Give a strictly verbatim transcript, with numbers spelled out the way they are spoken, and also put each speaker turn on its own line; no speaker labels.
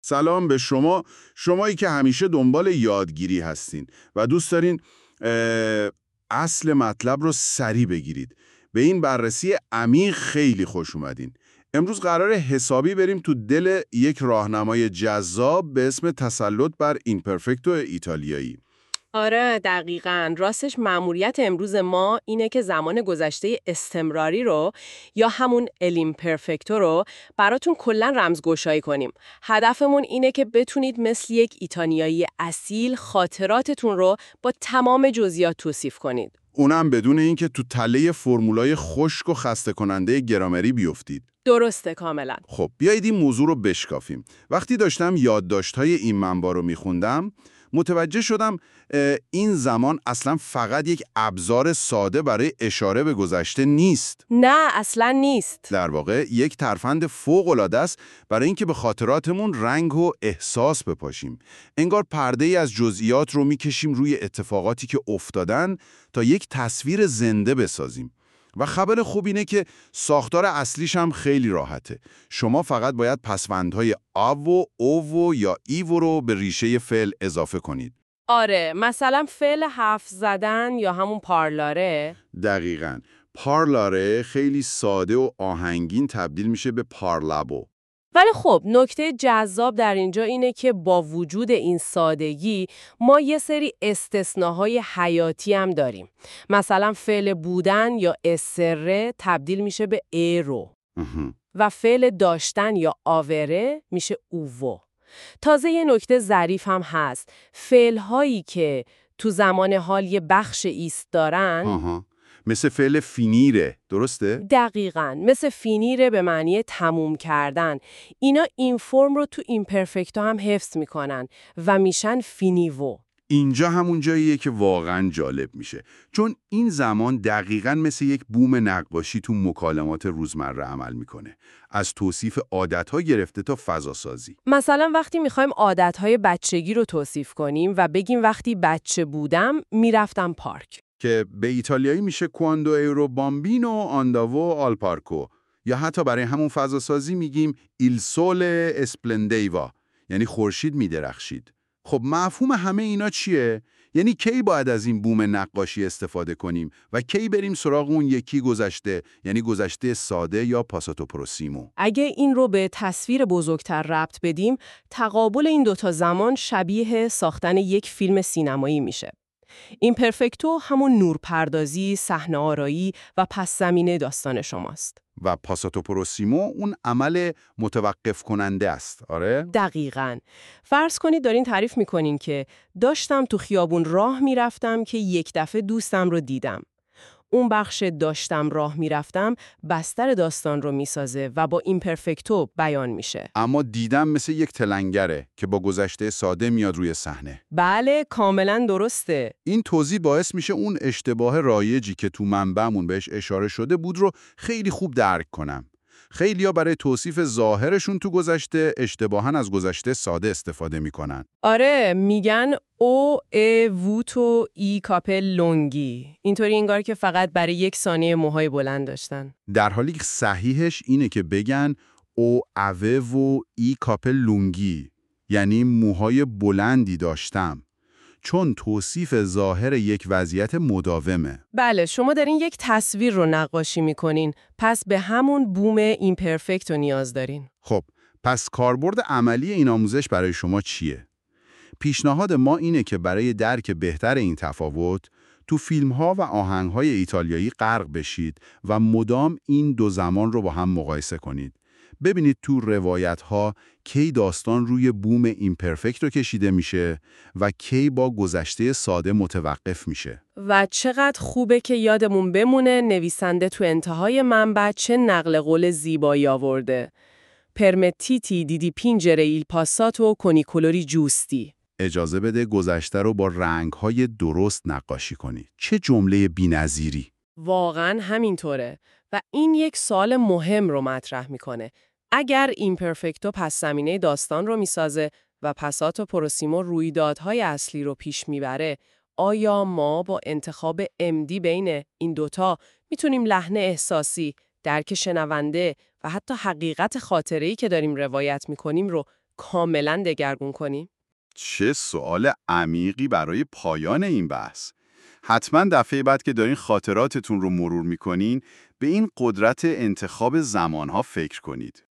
سلام به شما، شمایی که همیشه دنبال یادگیری هستین و دوست دارین اه، اصل مطلب رو سریع بگیرید. به این بررسی عمیق خیلی خوش اومدین. امروز قراره حسابی بریم تو دل یک راهنمای جذاب به اسم تسلط بر ایمپرفکتو ایتالیایی.
آره دقیقاً. راستش مأموریت امروز ما اینه که زمان گذشته استمراری رو یا همون الیمپرفکتو رو براتون کلاً رمزگشایی کنیم. هدفمون اینه که بتونید مثل یک ایتالیایی اصیل خاطراتتون رو با تمام جزئیات توصیف کنید.
اونم بدون اینکه تو تله فرمولای خشک و خسته کننده گرامری بیفتید.
درسته کاملاً.
خب بیایید این موضوع رو بشکافیم. وقتی داشتم یادداشت‌های این منبع رو می‌خوندم، متوجه شدم اه، این زمان اصلا فقط یک ابزار ساده برای اشاره به گذشته نیست.
نه اصلاً نیست.
در واقع یک ترفند فوق‌العاده است برای اینکه به خاطراتمون رنگ و احساس بپاشیم. انگار پرده‌ای از جزئیات رو می‌کشیم روی اتفاقاتی که افتادن تا یک تصویر زنده بسازیم. و خبر خوب اینه که ساختار اصلیش هم خیلی راحته. شما فقط باید پسوندهای آو و او و یا ایو رو به ریشه فعل اضافه کنید.
آره مثلا فعل حرف زدن یا همون پارلاره.
دقیقاً. پارلاره خیلی ساده و آهنگین تبدیل میشه به پارلابو.
ولی خب نکته جذاب در اینجا اینه که با وجود این سادگی ما یه سری استثناهای حیاتی هم داریم. مثلا فعل بودن یا اسره تبدیل میشه به ایرو و فعل داشتن یا آوره میشه اوو. تازه یه نکته ظریف هم هست. فعل‌هایی که تو زمان حال یه بخش ایست دارن
آها. مثل فعل فینیره، درسته؟
دقیقاً مثل فینیره به معنی تموم کردن. اینا این فرم رو تو ایمپرفکتو هم حفظ میکنن و میشن فینیوو.
اینجا همون جاییه که واقعاً جالب میشه، چون این زمان دقیقاً مثل یک بوم نقاشی تو مکالمات روزمره عمل میکنه. از توصیف عادت‌ها گرفته تا فضاسازی.
مثلا وقتی میخوایم عادتهای بچگی رو توصیف کنیم و بگیم وقتی بچه بودم میرفتم پارک.
که به ایتالیایی میشه کواندو ایرو بامبینو آنداوو آل پارکو، یا حتی برای همون فضاسازی میگیم ایل سول اسپلندیوا، یعنی خورشید میدرخشید. خب مفهوم همه اینا چیه؟ یعنی کی باید از این بوم نقاشی استفاده کنیم و کی بریم سراغ اون یکی گذشته، یعنی گذشته ساده یا پاساتو پروسیمو.
اگه این رو به تصویر بزرگتر ربط بدیم، تقابل این دوتا زمان شبیه ساختن یک فیلم سینمایی میشه. ایمپرفکتو همون نورپردازی، صحنه آرایی و پس زمینه داستان شماست.
و پاساتو پروسیمو اون عمل متوقف کننده است. آره؟
دقیقاً. فرض کنید دارین تعریف میکنین که داشتم تو خیابون راه میرفتم که یک دفعه دوستم رو دیدم. اون بخش داشتم راه میرفتم بستر داستان رو میسازه و با ایمپرفکتو بیان میشه.
اما دیدم مثل یک تلنگره که با گذشته ساده میاد روی صحنه.
بله کاملا درسته.
این توضیح باعث میشه اون اشتباه رایجی که تو منبعمون بهش اشاره شده بود رو خیلی خوب درک کنم. خیلیا برای توصیف ظاهرشون تو گذشته اشتباهاً از گذشته ساده استفاده میکنن.
آره میگن او ا ووتو ای کاپل لونگی. اینطوری انگار که فقط برای یک ثانیه موهای بلند داشتن.
در حالی که صحیحش اینه که بگن او اوه و ای کاپل لونگی، یعنی موهای بلندی داشتم، چون توصیف ظاهر یک وضعیت مداومه.
بله شما دارین یک تصویر رو نقاشی میکنین، پس به همون بوم ایمپرفکت رو نیاز دارین.
خب پس کاربرد عملی این آموزش برای شما چیه؟ پیشنهاد ما اینه که برای درک بهتر این تفاوت تو فیلم‌ها و آهنگ‌های ایتالیایی غرق بشید و مدام این دو زمان رو با هم مقایسه کنید. ببینید تو روایت‌ها کی داستان روی بوم ایمپرفکت رو کشیده میشه و کی با گذشته ساده متوقف میشه.
و چقدر خوبه که یادمون بمونه نویسنده تو انتهای منبع چه نقل قول زیبایی آورده. پرمتیتی دیدی پینجره ایل پاساتو کنی کلوری جوستی.
اجازه بده گذشته رو با رنگ‌های درست نقاشی کنی. چه جمله بی‌نظیری!
واقعا همینطوره و این یک سوال مهم رو مطرح میکنه. اگر ایمپرفکتو پس زمینه داستان رو میسازه و پساتو پروسیمو رویدادهای اصلی رو پیش میبره، آیا ما با انتخاب امدی بین این دوتا میتونیم لحن احساسی، درک شنونده و حتی حقیقت خاطره‌ای که داریم روایت میکنیم رو کاملا دگرگون کنیم؟
چه سوال عمیقی برای پایان این بحث. حتما دفعه بعد که دارین خاطراتتون رو مرور میکنین به این قدرت انتخاب زمانها فکر کنید.